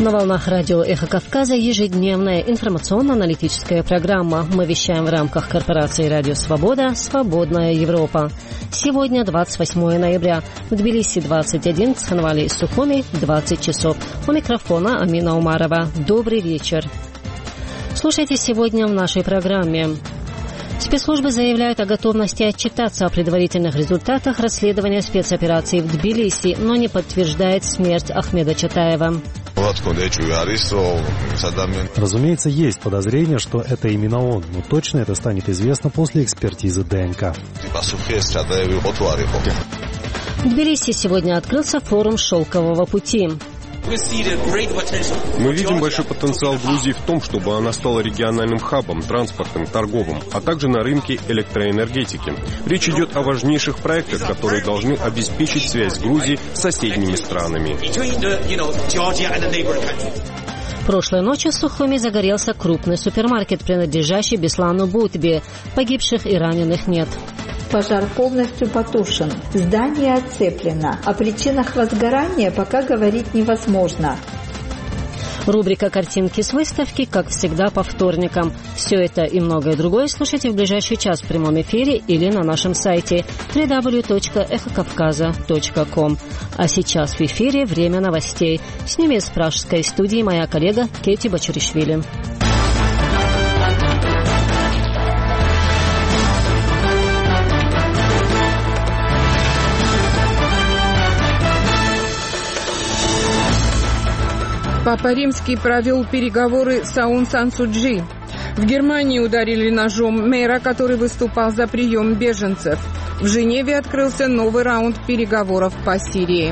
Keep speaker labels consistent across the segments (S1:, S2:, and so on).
S1: На волнах радио «Эхо Кавказа» ежедневная информационно-аналитическая программа. Мы вещаем в рамках корпорации «Радио Свобода. Свободная Европа». Сегодня 28 ноября. В Тбилиси 21, в Цхинвале и Сухуми 20 часов. У микрофона Амина Умарова. Добрый вечер. Слушайте сегодня в нашей программе. Спецслужбы заявляют о готовности отчитаться о предварительных результатах расследования спецоперации в Тбилиси, но не подтверждает смерть Ахмеда Чатаева.
S2: Разумеется, есть подозрение, что это именно он, но точно это станет известно после экспертизы ДНК.
S1: В Тбилиси сегодня открылся форум «Шелкового пути».
S3: Мы видим большой потенциал Грузии в том, чтобы она стала региональным хабом, транспортным, торговым, а также на рынке электроэнергетики. Речь идет о важнейших проектах, которые должны обеспечить связь Грузии с соседними странами.
S1: Прошлой ночью в Сухуми загорелся крупный супермаркет, принадлежащий Беслану Бутбе. Погибших и раненых нет.
S4: Пожар полностью потушен. Здание оцеплено. О причинах возгорания пока говорить невозможно.
S1: Рубрика «Картинки с выставки», как всегда, по вторникам. Все это и многое другое слушайте в ближайший час в прямом эфире или на нашем сайте www.ekhokavkaza.com. А сейчас в эфире время новостей. С ними из пражской студии моя коллега Кети Бачуришвили.
S5: Папа Римский провел переговоры с Аун Сан Су Чжи. В Германии ударили ножом мэра, который выступал за прием беженцев. В Женеве открылся новый раунд переговоров по Сирии.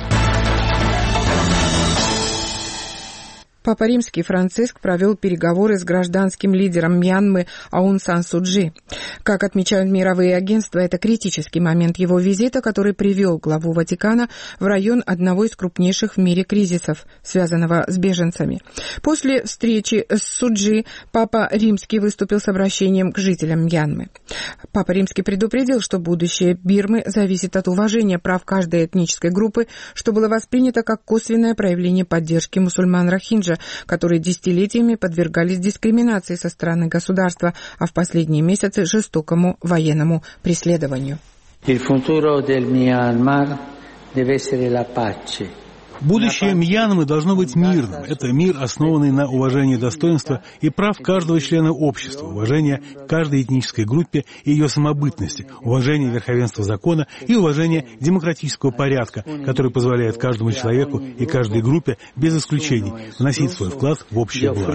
S5: Папа Римский Франциск провел переговоры с гражданским лидером Мьянмы Аун Сан Су Чжи. Как отмечают мировые агентства, это критический момент его визита, который привел главу Ватикана в район одного из крупнейших в мире кризисов, связанного с беженцами. После встречи с Су Чжи Папа Римский выступил с обращением к жителям Мьянмы. Папа Римский предупредил, что будущее Бирмы зависит от уважения прав каждой этнической группы, что было воспринято как косвенное проявление поддержки мусульман Рохинджа, которые десятилетиями подвергались дискриминации со стороны государства, а в последние месяцы жестокому военному преследованию.
S6: Будущее Мьянмы должно быть мирным. Это мир, основанный на уважении достоинства и прав каждого члена общества, уважение каждой этнической группе и ее самобытности, уважение верховенства закона и уважение демократического порядка, который позволяет каждому человеку и каждой группе без исключений вносить свой вклад в общее благо.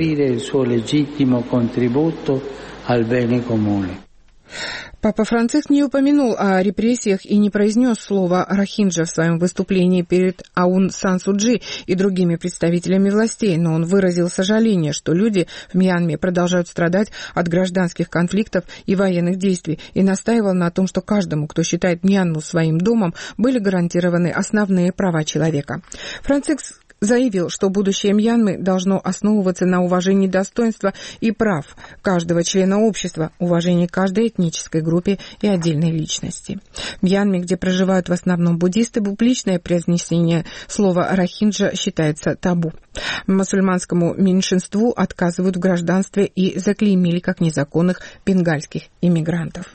S5: Папа Франциск не упомянул о репрессиях и не произнес слово «Рохинджа» в своем выступлении перед Аун Сан Су Чжи и другими представителями властей, но он выразил сожаление, что люди в Мьянме продолжают страдать от гражданских конфликтов и военных действий, и настаивал на том, что каждому, кто считает Мьянму своим домом, были гарантированы основные права человека. Франциск заявил, что будущее Мьянмы должно основываться на уважении достоинства и прав каждого члена общества, уважении каждой этнической группе и отдельной личности. В Мьянме, где проживают в основном буддисты, публичное произнесение слова «рохинджа» считается табу. Мусульманскому меньшинству отказывают в гражданстве и заклеймили как незаконных бенгальских иммигрантов.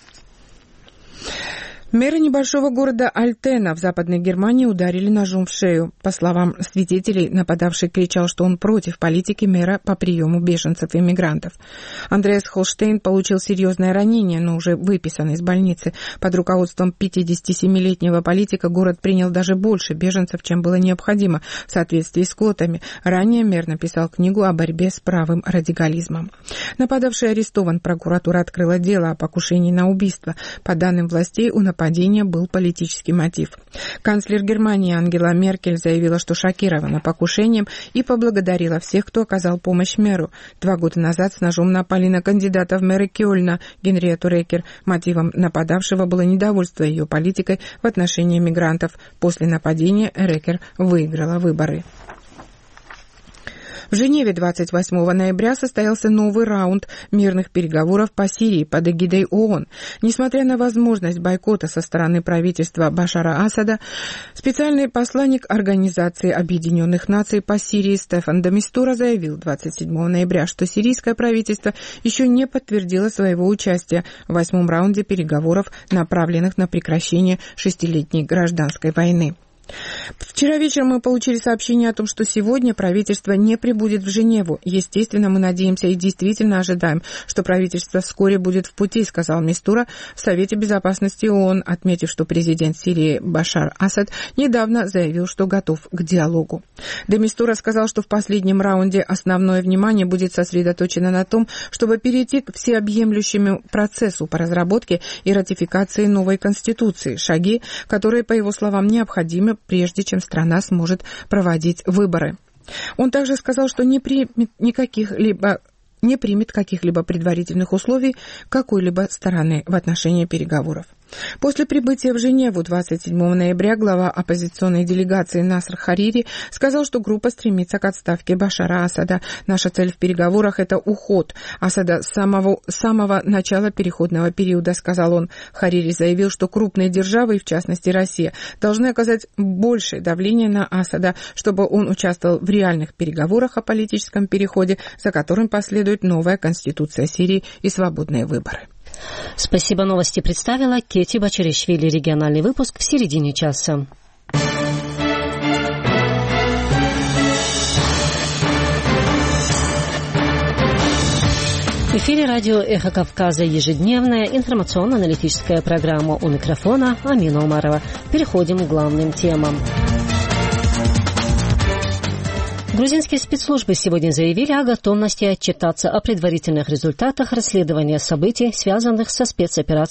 S5: Мэра небольшого города Альтена в Западной Германии ударили ножом в шею. По словам свидетелей, нападавший кричал, что он против политики мэра по приему беженцев и мигрантов. Андреас Холштейн получил серьезное ранение, но уже выписан из больницы. Под руководством 57-летнего политика город принял даже больше беженцев, чем было необходимо, в соответствии с квотами. Ранее мэр написал книгу о борьбе с правым радикализмом. Нападавший арестован. Прокуратура открыла дело о покушении на убийство. По данным властей, у нападения был политический мотив. Канцлер Германии Ангела Меркель заявила, что шокирована покушением и поблагодарила всех, кто оказал помощь мэру. 2 года назад с ножом напали на кандидата в мэры Кёльна Генриетту Рекер. Мотивом нападавшего было недовольство ее политикой в отношении мигрантов. После нападения Рекер выиграла выборы. В Женеве 28 ноября состоялся новый раунд мирных переговоров по Сирии под эгидой ООН. Несмотря на возможность бойкота со стороны правительства Башара Асада, специальный посланник Организации Объединенных Наций по Сирии Стефан де Мистура заявил 27 ноября, что сирийское правительство еще не подтвердило своего участия в 8-м раунде переговоров, направленных на прекращение 6-летней гражданской войны. Вчера вечером мы получили сообщение о том, что сегодня правительство не прибудет в Женеву. Естественно, мы надеемся и действительно ожидаем, что правительство вскоре будет в пути, сказал Мистура в Совете Безопасности ООН, отметив, что президент Сирии Башар Асад недавно заявил, что готов к диалогу. Де Мистура сказал, что в последнем раунде основное внимание будет сосредоточено на том, чтобы перейти к всеобъемлющему процессу по разработке и ратификации новой Конституции, шаги, которые, по его словам, необходимы, прежде чем страна сможет проводить выборы. Он также сказал, что не примет каких-либо предварительных условий какой-либо стороны в отношении переговоров. После прибытия в Женеву 27 ноября глава оппозиционной делегации Наср Харири сказал, что группа стремится к отставке Башара Асада. Наша цель в переговорах – это уход Асада с самого начала переходного периода, сказал он. Харири заявил, что крупные державы, в частности Россия, должны оказать большее давление на Асада, чтобы он участвовал в реальных переговорах о политическом переходе, за которым последует новая конституция Сирии и свободные выборы.
S1: Спасибо. Новости представила Кети Бачаришвили. Региональный выпуск в середине часа. В эфире радио «Эхо Кавказа» ежедневная информационно-аналитическая программа. У микрофона Амина Умарова. Переходим к главным темам. Грузинские спецслужбы сегодня заявили о готовности отчитаться о предварительных результатах расследования событий, связанных со спецоперацией